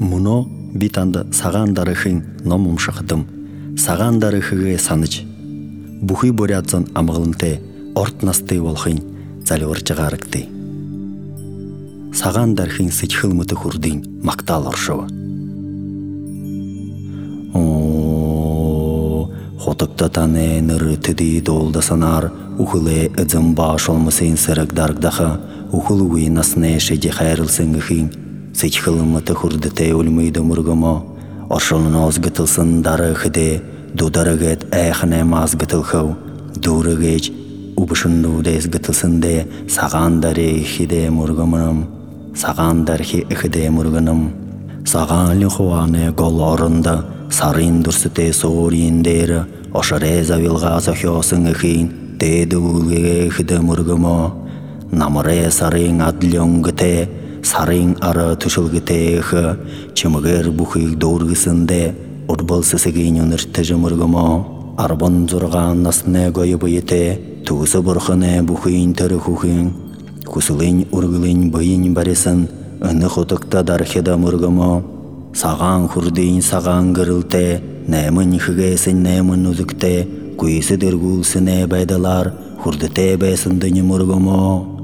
Муно битанды саған дарыхын номум шақыдым. Саған дарыхыға саныч. Бухы борядзан амғылынты, орт насты волхын, залеварчығарыкты. Саған дархын сычхылмыты хурдын, мақтал оршова. Хотыкта таны ныры түді долда санар, ухылы ыдзым баш олмысын сырық даргдаха, ухылы уйнасны шеде хайрылсын ғын, сычхылмыты хурдыты өлмейді мұргыма, оршылын озгытылсын дары хыды, дударыгет әхіне мазгытылхау, дурыгеч убышынду дезгытылсынды, саған дары хиде мұргымым, саған дархи ихиде мұргыным, саған лихуаны гол орында, сарын дұрсыте сориндері, ошаре завилға захиосын ихин, деді үлге ихиде мұргыма, намыре сарын адлёнгыте, сарын ары түшілгіте ихі, чымығыр бұхыг доргысынды, Урбалсысыгын үніртіжі мұргыма, арбан зұрған насыны гойы бұйыте, туғысы бұрхыны бұхын түрі хұхын, күсілін үргілін бұйын барысын, үні құтықта дархеда мұргыма, саған хұрдын саған гырылте, нәмін хігесін нәмін үзікте, көйісі діргулсіне байдалар, хұрдыте бәсіндіні мұргыма.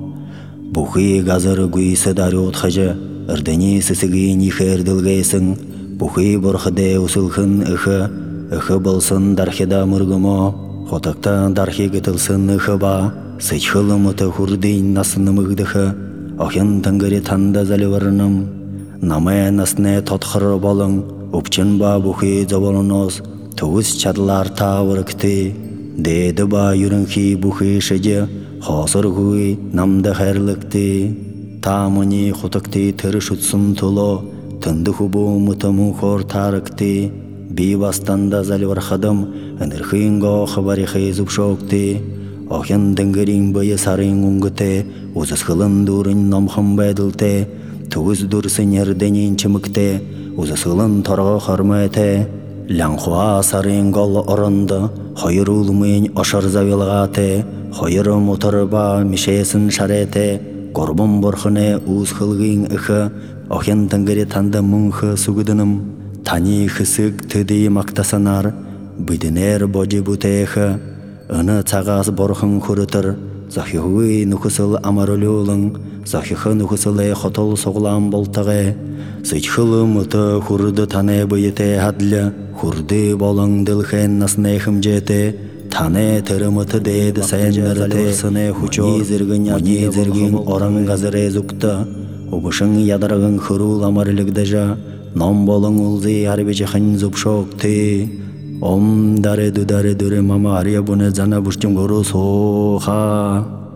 Бұхы ғазыр көйісі дары отхажы, үрдіні сісігін ехерділгесін, Бухы борхыде усылхын ыхы болсын дархеда мұргыма, хотакта дархи гетылсын ыхы ба, сычхылымыты хурдын насынымыгдыхы, охын тангыри танда заливарыным, намай насны тотхыр болың, ұпчын ба бухы заболынос, туғыз чадлар тавырыкты, деді ба юрінхи бухы шеде, хосыр хуй намды хайрлыкты, тамыни хотакты тырыш ұтсын тұло, Тынды хубу мұтыму хор тарыкты, бейбастанда заливархадым, үнірхинго хабарихи зубшокты, охын дыңгырин бөйі сарын ұңгыты, ұзысқылын дұрын номхым бәділті, туғыз дұрсын ерденен чымыкты, ұзысқылын торғы хормайты, лянхуа сарын гол орынды, хойыр улмын ошар завилғаты, хойыр мұтырба мишесін шареті, Горбым борхыны уз хылғын ұхы, охен тангыре танда мұңхы сугыдыным, тани хысык түді мақтасанар, бұйдынер боджи бұтайхы, үні цағас борхын құрытыр, захихуы нұқысыл амарылуылың, захихы нұқысылы хотол соғлам болтағы, сычхылы мұты хұрды таны бұйыты хадлы, хұрды болың дылхен наснайхым жеті, Тане тырымыты дейді сайынларыты, сыны хучор, мұни зіргін орын ғазыры зұқты, ұбышың ядарығын хұрул амарылығдажа, ном болың ұлзы арбежі хэн зұп шоқты. Ом дары дүрі мама ария бұны зана бұштың ғұру соға.